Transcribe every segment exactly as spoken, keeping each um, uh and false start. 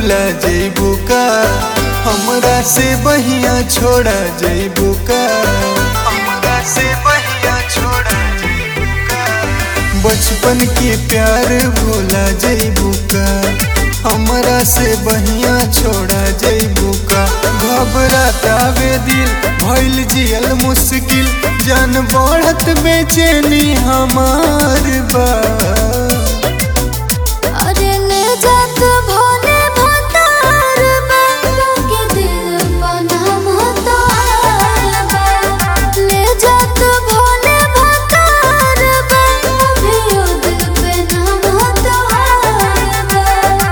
भूला जइबू का, हमरा से बहिया छोड़ा जइबू का, हमरा से बहिया छोड़ा जइबू का। बचपन के प्यार भूला जइबू का, हमरा से बहिया छोड़ा जइबू का। घबरातावे दिल भइल जियल मुश्किल, जान बढ़त बेचैनी हमार बा। अरे ले जात भोले भतार बा, के दिल बना महतार बा। ले जात भोले भतार बा, अभियो दिल पे ना महतार बा।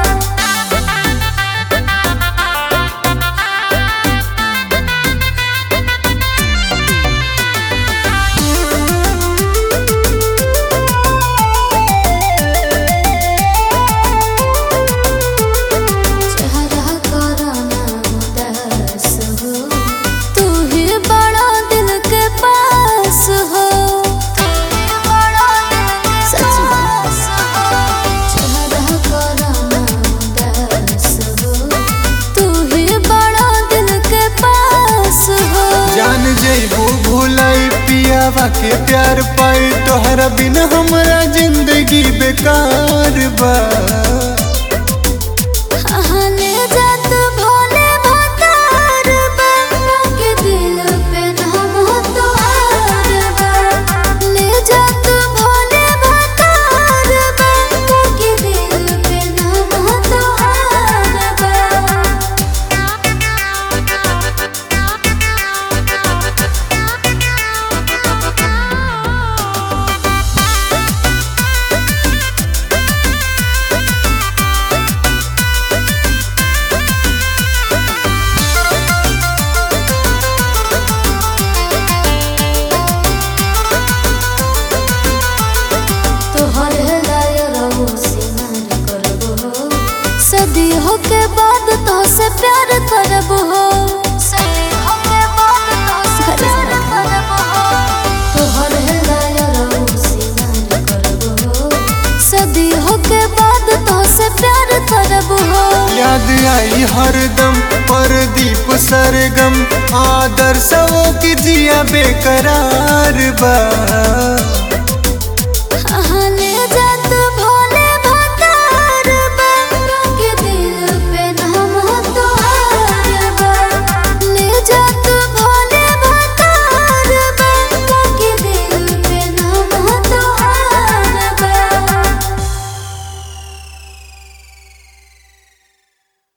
जान जइबू भूलाई पियावा के प्यार पाई, तोहरा बिना हमरा जिंदगी बेकार बा। ले जात भोले भतार बा, के दिल पे ना महतार बा। ले जात भोले भतार बा, के दिल पे ना महतार बा। सदी हो के बाद तो से प्यार करब हो, सदी हो के बाद तो से प्यार करब हो। तोहर लाया रहू सिंगार करब हो, सदी हो के बाद तो से प्यार करब हो। याद आई हरदम परदीप सरगम, आदर्शों की जिया बेकरार बा।